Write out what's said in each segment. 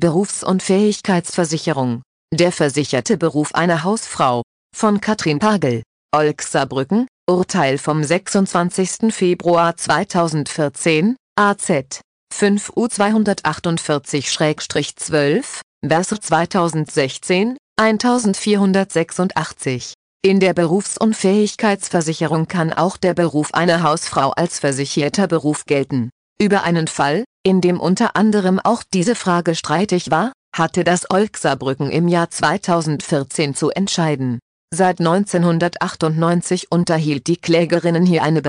Berufsunfähigkeitsversicherung. Der versicherte Beruf einer Hausfrau. Von Katrin Pagel, Olxabrücken, Urteil vom 26. Februar 2014, AZ 5U 248/12, Vers 2016, 1486. In der Berufsunfähigkeitsversicherung kann auch der Beruf einer Hausfrau als versicherter Beruf gelten. Über einen Fall, in dem unter anderem auch diese Frage streitig war, hatte das Olxabrücken im Jahr 2014 zu entscheiden. Seit 1998 unterhielt die Klägerin hier eine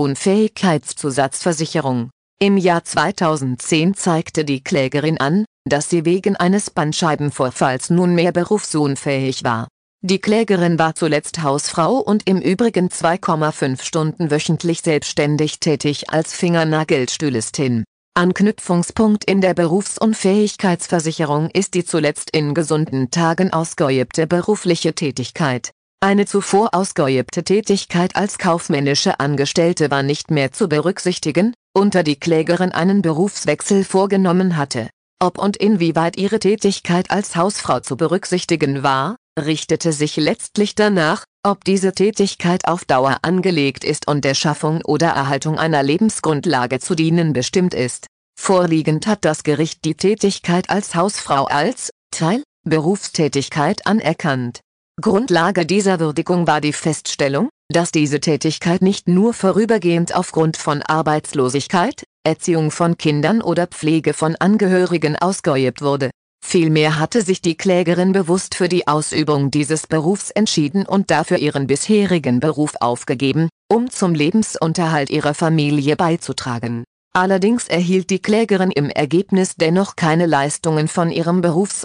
Berufsunfähigkeitszusatzversicherung. Im Jahr 2010 zeigte die Klägerin an, dass sie wegen eines Bandscheibenvorfalls nunmehr berufsunfähig war. Die Klägerin war zuletzt Hausfrau und im Übrigen 2,5 Stunden wöchentlich selbstständig tätig als Fingernagelstylistin. Anknüpfungspunkt in der Berufsunfähigkeitsversicherung ist die zuletzt in gesunden Tagen ausgeübte berufliche Tätigkeit. Eine zuvor ausgeübte Tätigkeit als kaufmännische Angestellte war nicht mehr zu berücksichtigen, unter die Klägerin einen Berufswechsel vorgenommen hatte. Ob und inwieweit ihre Tätigkeit als Hausfrau zu berücksichtigen war, richtete sich letztlich danach, ob diese Tätigkeit auf Dauer angelegt ist und der Schaffung oder Erhaltung einer Lebensgrundlage zu dienen bestimmt ist. Vorliegend hat das Gericht die Tätigkeit als Hausfrau als Teil Berufstätigkeit anerkannt. Grundlage dieser Würdigung war die Feststellung, dass diese Tätigkeit nicht nur vorübergehend aufgrund von Arbeitslosigkeit, Erziehung von Kindern oder Pflege von Angehörigen ausgeübt wurde. Vielmehr hatte sich die Klägerin bewusst für die Ausübung dieses Berufs entschieden und dafür ihren bisherigen Beruf aufgegeben, um zum Lebensunterhalt ihrer Familie beizutragen. Allerdings erhielt die Klägerin im Ergebnis dennoch keine Leistungen von ihrem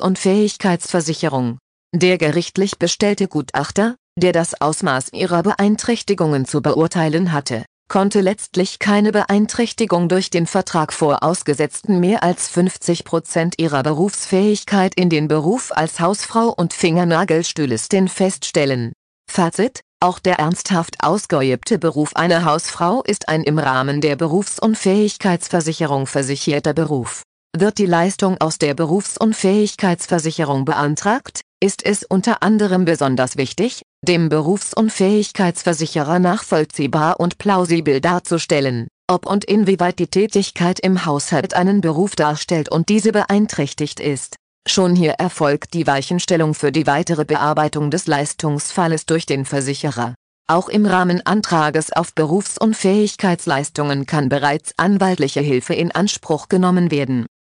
Berufsunfähigkeitsversicherung. Der gerichtlich bestellte Gutachter, der das Ausmaß ihrer Beeinträchtigungen zu beurteilen hatte, konnte letztlich keine Beeinträchtigung durch den Vertrag vorausgesetzten mehr als 50% ihrer Berufsfähigkeit in den Beruf als Hausfrau und Fingernagelstylistin feststellen. Fazit: Auch der ernsthaft ausgeübte Beruf einer Hausfrau ist ein im Rahmen der Berufsunfähigkeitsversicherung versicherter Beruf. Wird die Leistung aus der Berufsunfähigkeitsversicherung beantragt, ist es unter anderem besonders wichtig, dem Berufsunfähigkeitsversicherer nachvollziehbar und plausibel darzustellen, ob und inwieweit die Tätigkeit im Haushalt einen Beruf darstellt und diese beeinträchtigt ist. Schon hier erfolgt die Weichenstellung für die weitere Bearbeitung des Leistungsfalles durch den Versicherer. Auch im Rahmen Antrages auf Berufsunfähigkeitsleistungen kann bereits anwaltliche Hilfe in Anspruch genommen werden.